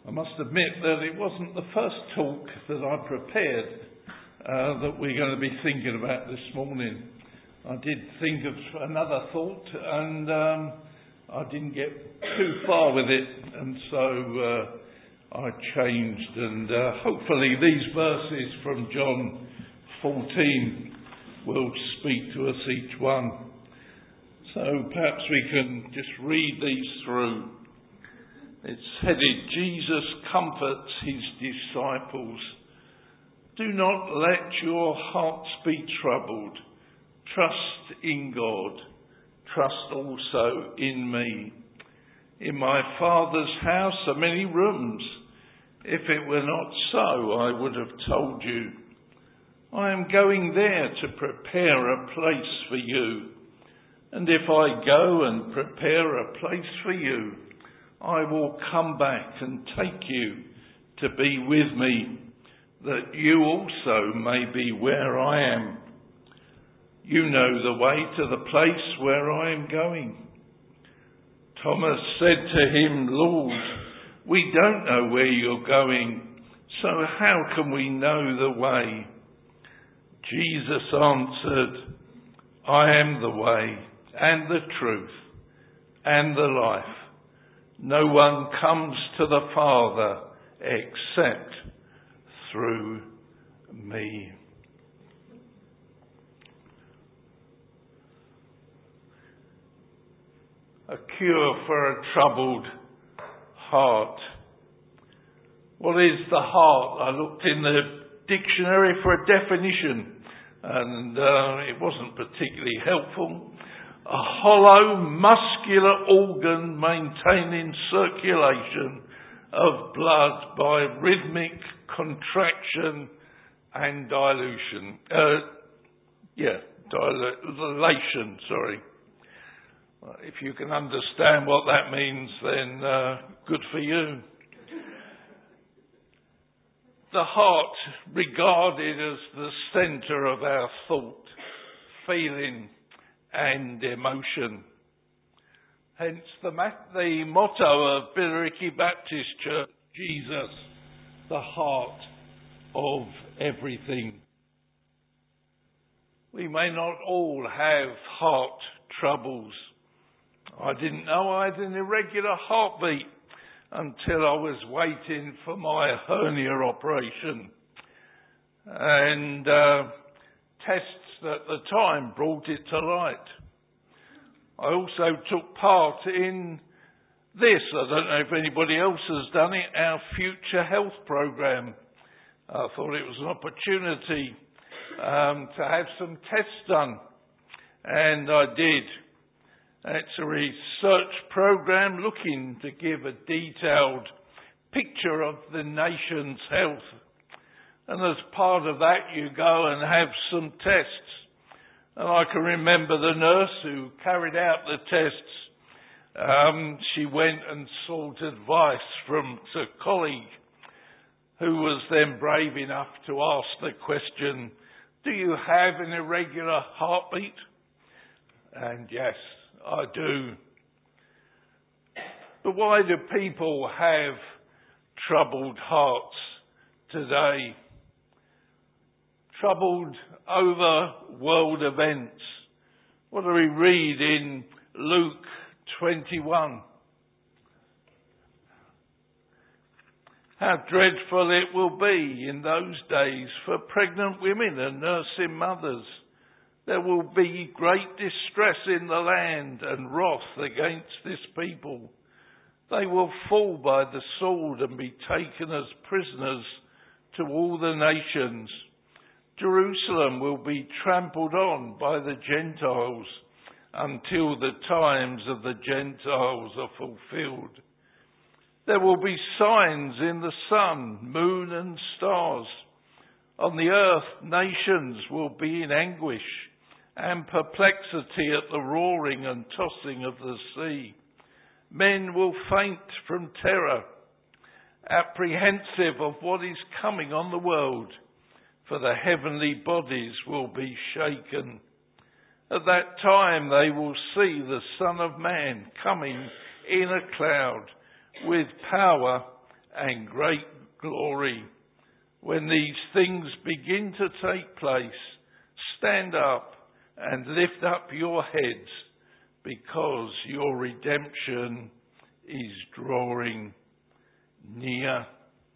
I must admit that it wasn't the first talk that I prepared that we're going to be thinking about this morning. I did think of another thought and I didn't get too far with it, and so I changed, and hopefully these verses from John 14 will speak to us each one. So perhaps we can just read these through. It's headed, Jesus comforts his disciples. Do not let your hearts be troubled. Trust in God. Trust also in me. In my Father's house are many rooms. If it were not so, I would have told you. I am going there to prepare a place for you. And if I go and prepare a place for you, I will come back and take you to be with me, that you also may be where I am. You know the way to the place where I am going. Thomas said to him, Lord, we don't know where you're going, so how can we know the way? Jesus answered, I am the way and the truth and the life. No one comes to the Father except through me. A cure for a troubled heart. What is the heart? I looked in the dictionary for a definition, and it wasn't particularly helpful. A hollow, muscular organ maintaining circulation of blood by rhythmic contraction and dilation. Dilation, sorry. If you can understand what that means, then good for you. The heart regarded as the centre of our thought, feeling and emotion. Hence the motto of Billericay Baptist Church, Jesus, the heart of everything. We may not all have heart troubles. I didn't know I had an irregular heartbeat until I was waiting for my hernia operation. And tests at the time brought it to light. I also took part in this, I don't know if anybody else has done it, our Future Health Programme. I thought it was an opportunity to have some tests done, and I did. It's a research programme looking to give a detailed picture of the nation's health. And as part of that, you go and have some tests. And I can remember the nurse who carried out the tests. She went and sought advice from a colleague who was then brave enough to ask the question, do you have an irregular heartbeat? And yes, I do. But why do people have troubled hearts today? Troubled over world events. What do we read in Luke 21? How dreadful it will be in those days for pregnant women and nursing mothers. There will be great distress in the land and wrath against this people. They will fall by the sword and be taken as prisoners to all the nations. Jerusalem will be trampled on by the Gentiles until the times of the Gentiles are fulfilled. There will be signs in the sun, moon and stars. On the earth, nations will be in anguish and perplexity at the roaring and tossing of the sea. Men will faint from terror, apprehensive of what is coming on the world, for the heavenly bodies will be shaken. At that time they will see the Son of Man coming in a cloud with power and great glory. When these things begin to take place, stand up and lift up your heads, because your redemption is drawing near.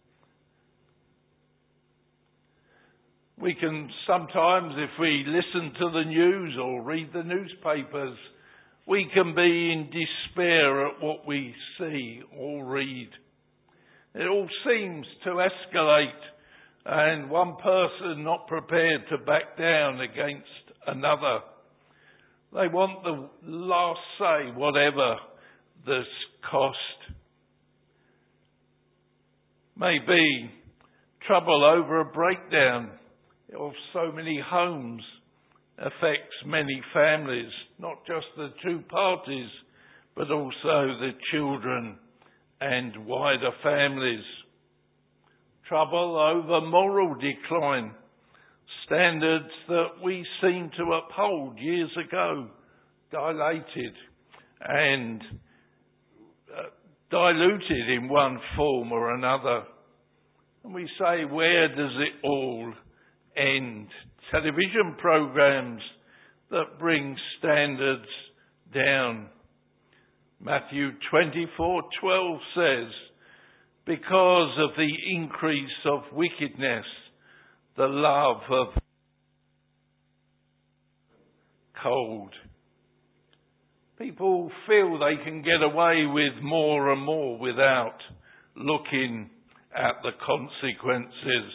We can sometimes, if we listen to the news or read the newspapers, we can be in despair at what we see or read. It all seems to escalate, and one person not prepared to back down against another. They want the last say, whatever this cost. Maybe trouble over a breakdown of so many homes affects many families, not just the two parties, but also the children and wider families. Trouble over moral decline, standards that we seem to uphold years ago, dilated and diluted in one form or another. And we say, where does it all end? Television programs that bring standards down. Matthew 24:12 says, because of the increase of wickedness, the love of cold. People feel they can get away with more and more without looking at the consequences.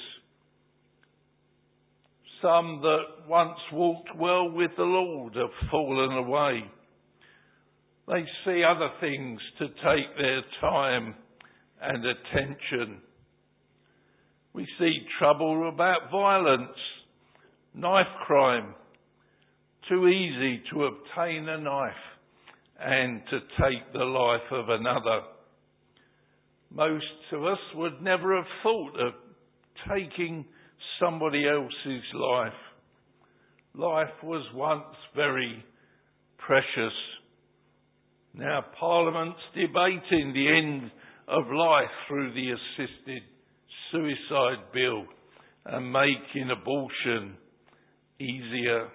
Some that once walked well with the Lord have fallen away. They see other things to take their time and attention. We see trouble about violence, knife crime. Too easy to obtain a knife and to take the life of another. Most of us would never have thought of taking somebody else's life. Life was once very precious. Now Parliament's debating the end of life through the assisted suicide bill and making abortion easier.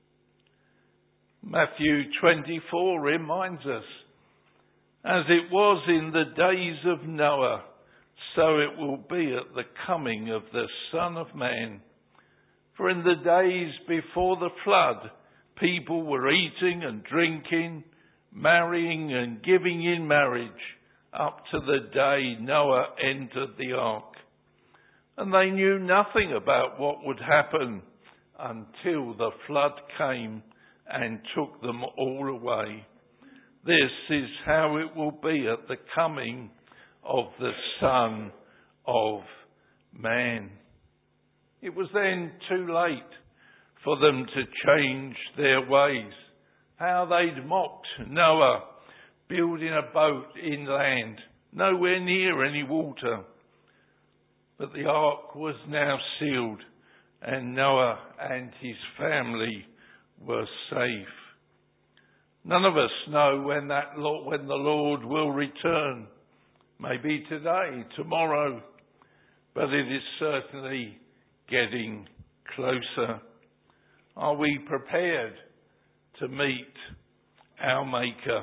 Matthew 24 reminds us, as it was in the days of Noah, so it will be at the coming of the Son of Man. For in the days before the flood, people were eating and drinking, marrying and giving in marriage, up to the day Noah entered the ark. And they knew nothing about what would happen until the flood came and took them all away. This is how it will be at the coming of the Son of Man. It was then too late for them to change their ways. How they'd mocked Noah, building a boat inland, nowhere near any water. But the ark was now sealed, and Noah and his family were safe. None of us know when the Lord will return. Maybe today, tomorrow, but it is certainly getting closer. Are we prepared to meet our Maker?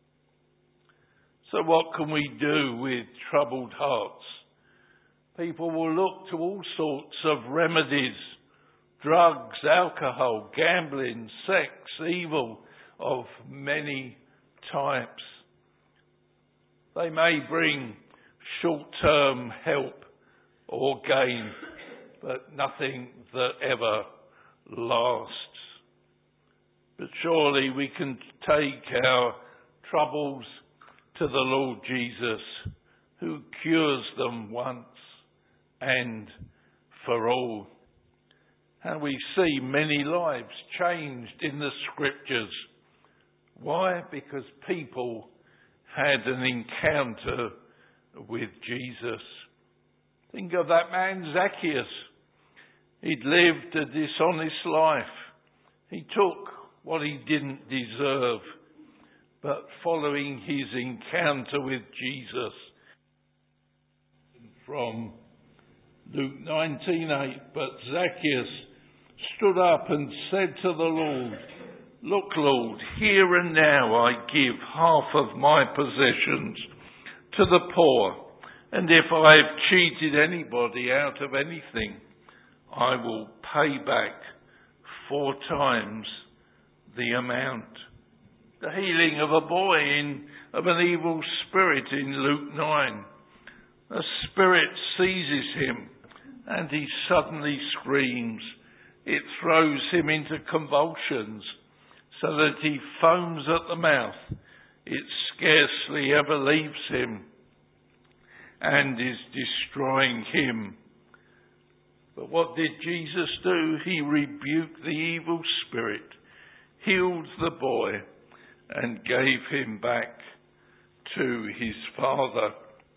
So what can we do with troubled hearts? People will look to all sorts of remedies: drugs, alcohol, gambling, sex, evil of many types. They may bring short-term help or gain, but nothing that ever lasts. But surely we can take our troubles to the Lord Jesus, who cures them once and for all. And we see many lives changed in the Scriptures. Why? Because people had an encounter with Jesus. Think of that man Zacchaeus. He'd lived a dishonest life. He took what he didn't deserve. But following his encounter with Jesus, from Luke 19:8. But Zacchaeus stood up and said to the Lord, "Look, Lord, here and now I give half of my possessions to the poor, and if I have cheated anybody out of anything, I will pay back 4 times the amount." The healing of a boy of an evil spirit in Luke 9. A spirit seizes him and he suddenly screams. It throws him into convulsions so that he foams at the mouth. It scarcely ever leaves him and is destroying him. But what did Jesus do? He rebuked the evil spirit, healed the boy, and gave him back to his father.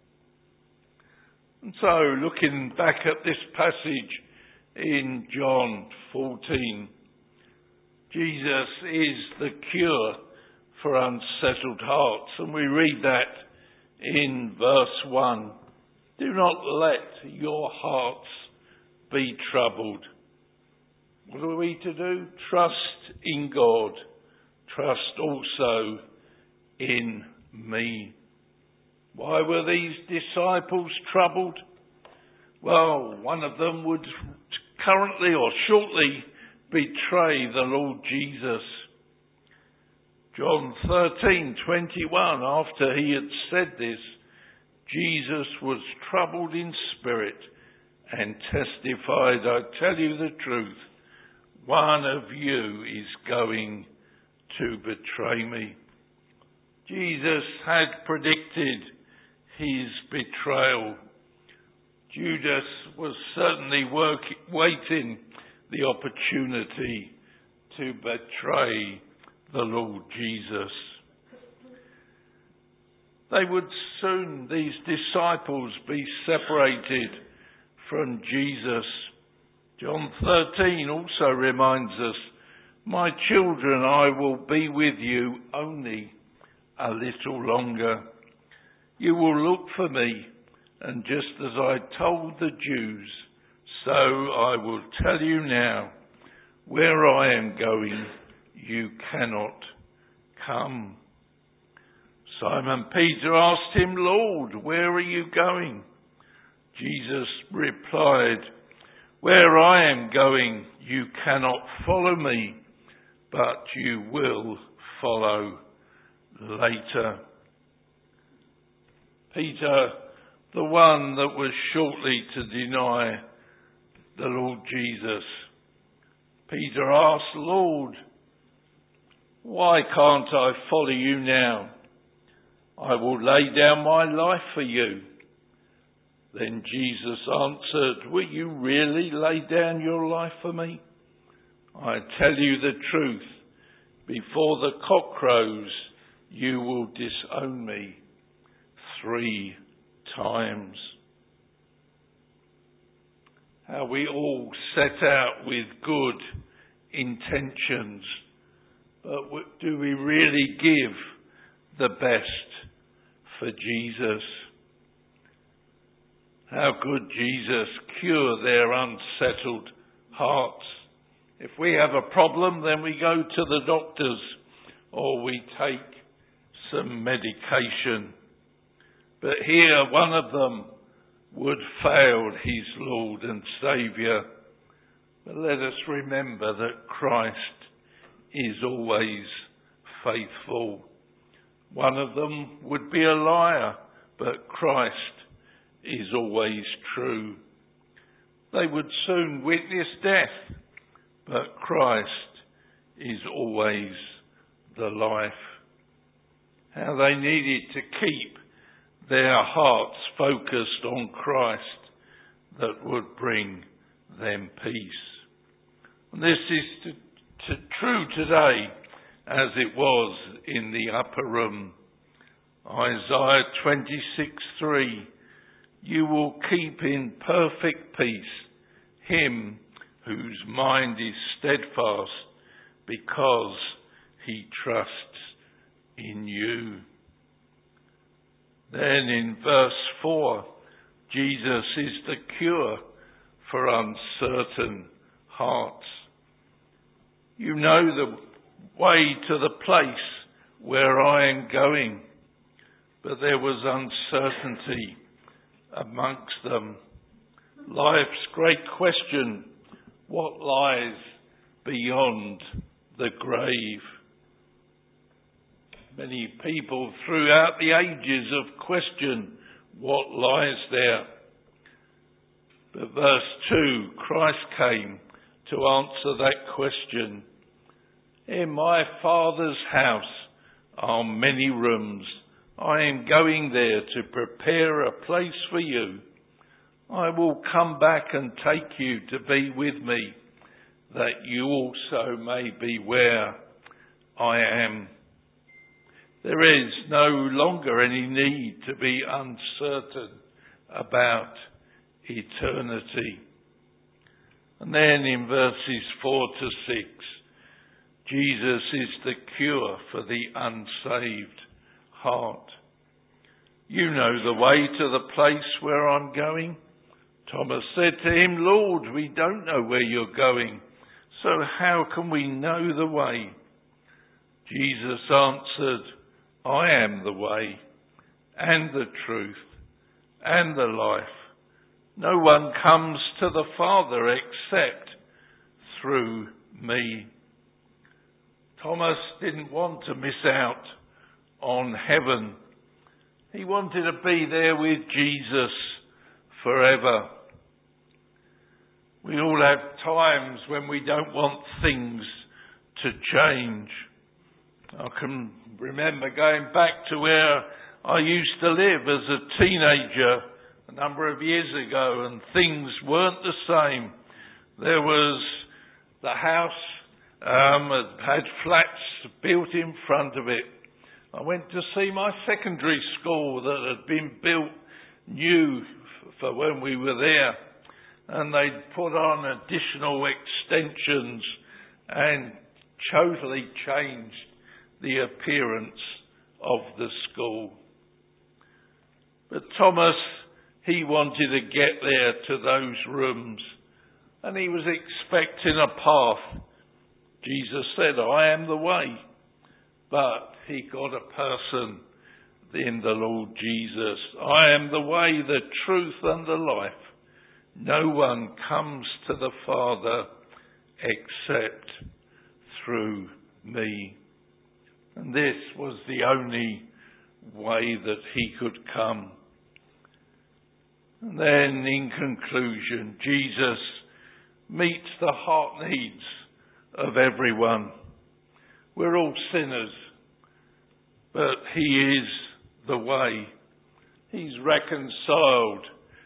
And so, looking back at this passage in John 14, Jesus is the cure for unsettled hearts. And we read that in verse 1. "Do not let your hearts be troubled." What are we to do? Trust in God. Trust also in me. Why were these disciples troubled? Well, one of them would currently or shortly betray the Lord Jesus. John 13:21, after he had said this, Jesus was troubled in spirit and testified, "I tell you the truth, one of you is going to betray me." Jesus had predicted his betrayal. Judas was certainly waiting the opportunity to betray the Lord Jesus. They would soon, these disciples, be separated from Jesus. John 13 also reminds us, "My children, I will be with you only a little longer. You will look for me, and just as I told the Jews, so I will tell you now, where I am going, you cannot come." Simon Peter asked him, "Lord, where are you going?" Jesus replied, "Where I am going, you cannot follow me, but you will follow later." Peter, the one that was shortly to deny the Lord Jesus. Peter asked, "Lord, why can't I follow you now? I will lay down my life for you." Then Jesus answered, "Will you really lay down your life for me? I tell you the truth, before the cock crows, you will disown me 3 times. How we all set out with good intentions, but do we really give the best for Jesus? How could Jesus cure their unsettled hearts? If we have a problem, then we go to the doctors or we take some medication. But here one of them would fail his Lord and Saviour. But let us remember that Christ is always faithful. One of them would be a liar, but Christ is always true. They would soon witness death, but Christ is always the life. How they needed to keep their hearts focused on Christ that would bring them peace. And this is true today as it was in the upper room. Isaiah 26:3, "You will keep in perfect peace him whose mind is steadfast, because he trusts in you." Then in verse 4, Jesus is the cure for uncertain hearts. You know the way to the place where I am going, but there was uncertainty amongst them. Life's great question, what lies beyond the grave? Many people throughout the ages have questioned what lies there. But verse 2, Christ came to answer that question. In my Father's house are many rooms. I am going there to prepare a place for you. I will come back and take you to be with me, that you also may be where I am. There is no longer any need to be uncertain about eternity. And then in verses 4 to 6, Jesus is the cure for the unsaved heart. You know the way to the place where I'm going. Thomas said to him, Lord, we don't know where you're going, so how can we know the way? Jesus answered, I am the way and the truth and the life. No one comes to the Father except through me. Thomas didn't want to miss out on heaven. He wanted to be there with Jesus forever. We all have times when we don't want things to change. I can remember going back to where I used to live as a teenager a number of years ago, and things weren't the same. There was the house, it had flats built in front of it. I went to see my secondary school that had been built new for when we were there, and they'd put on additional extensions and totally changed the appearance of the school. But Thomas, he wanted to get there to those rooms, and he was expecting a path. Jesus said, I am the way. But he got a person in the Lord Jesus. I am the way, the truth and the life. No one comes to the Father except through me. And this was the only way that he could come. And then in conclusion, Jesus meets the heart needs of everyone. We're all sinners, but he is the way. He's reconciled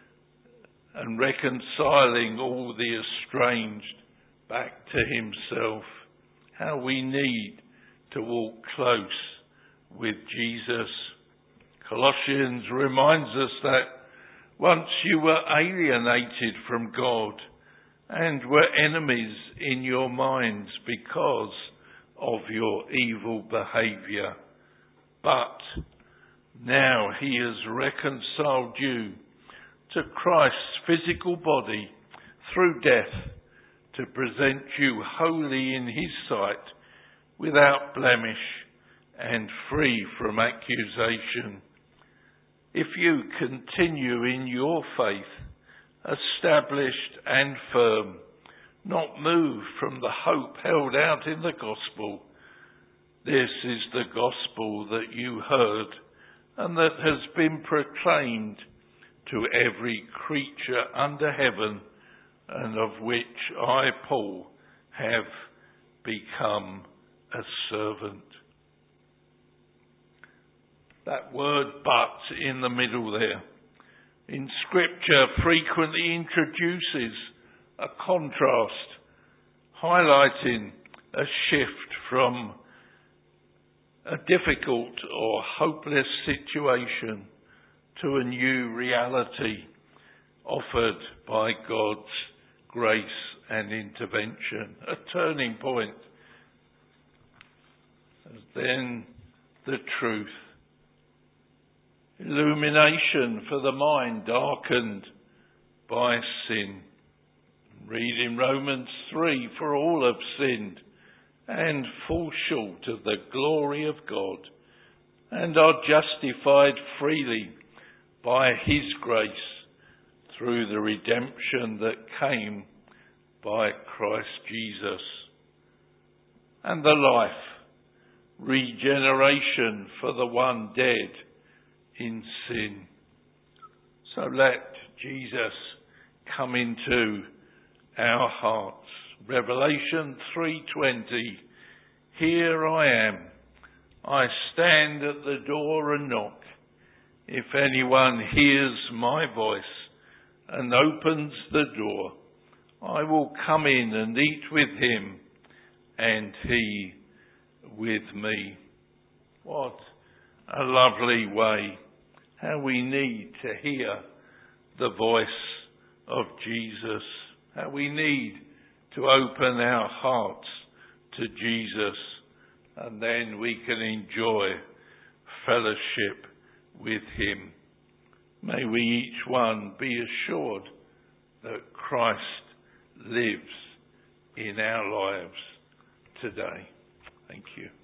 and reconciling all the estranged back to himself. How we need to walk close with Jesus. Colossians reminds us that once you were alienated from God and were enemies in your minds because of your evil behaviour. But now he has reconciled you to Christ's physical body through death to present you holy in his sight, without blemish and free from accusation. If you continue in your faith, established and firm, not moved from the hope held out in the gospel. This is the gospel that you heard and that has been proclaimed to every creature under heaven, and of which I, Paul, have become a servant. That word but in the middle there in Scripture frequently introduces a contrast, highlighting a shift from a difficult or hopeless situation to a new reality offered by God's grace and intervention, a turning point. Then the truth. illumination for the mind darkened by sin. Reading Romans 3, for all have sinned and fall short of the glory of God, and are justified freely by his grace through the redemption that came by Christ Jesus. And the life, regeneration for the one dead in sin. So let Jesus come into our hearts. Revelation 3:20. Here I am. I stand at the door and knock. If anyone hears my voice and opens the door, I will come in and eat with him and he with me. What a lovely way. How we need to hear the voice of Jesus. How we need to open our hearts to Jesus, and then we can enjoy fellowship with him. May we each one be assured that Christ lives in our lives today. Thank you.